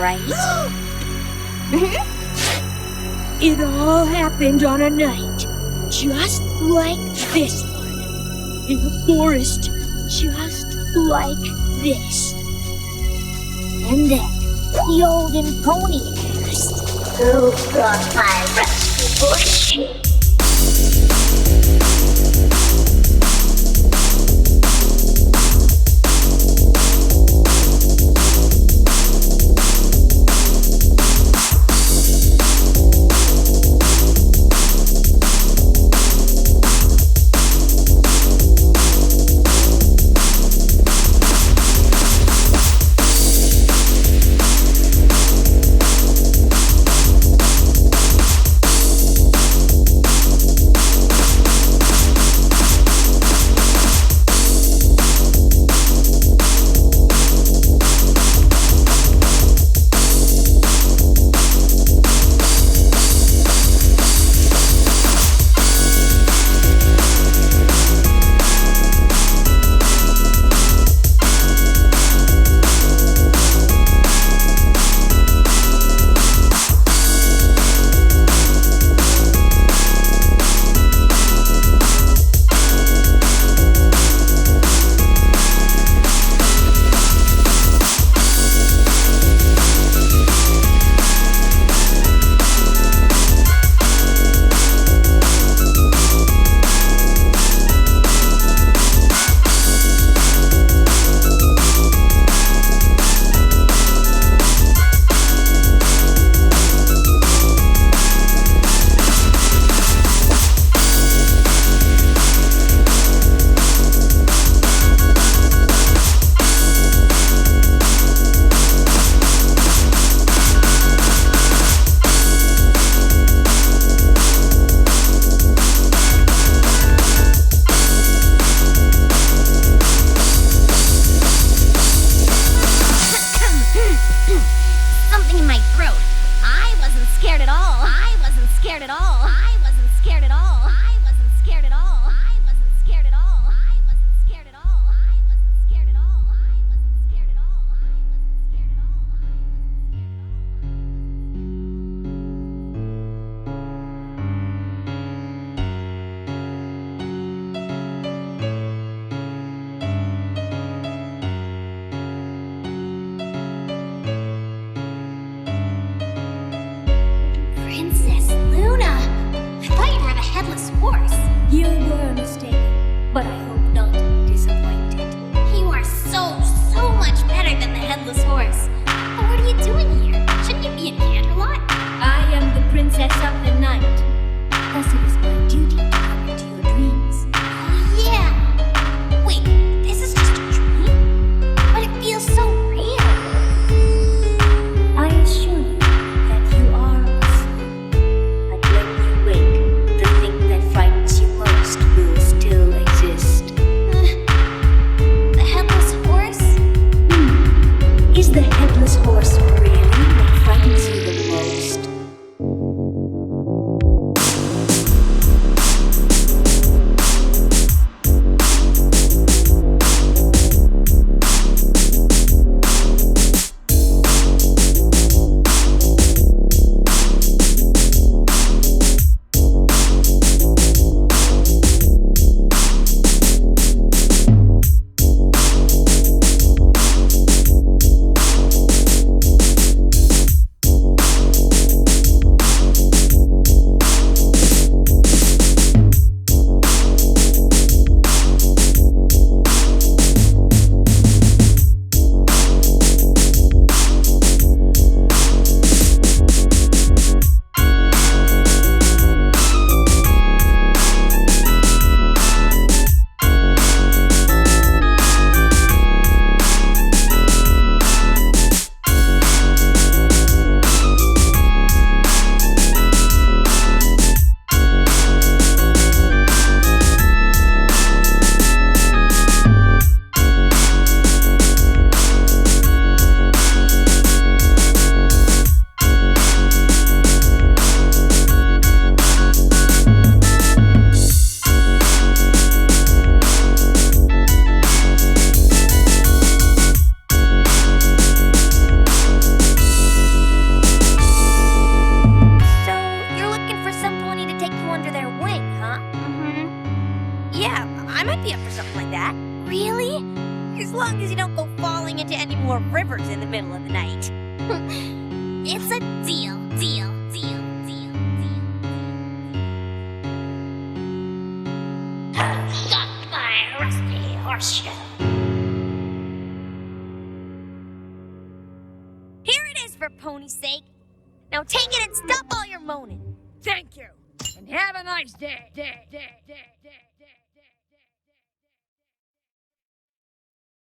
right? It all happened on a night just like this one. In a forest just like this. And then the olden pony asked, "Who got my rusty bush?" Something in my throat. I wasn't scared at all. I wasn't scared at all. I wasn't scared at all. I wasn't scared at all. I wasn't scared at all. I wasn't scared at all. I wasn't scared at all. I wasn't scared at all. I wasn't scared at all. Princess Luna! I thought you were the head for pony's sake. Now take it and stop all your moaning. Thank you, and have a nice day.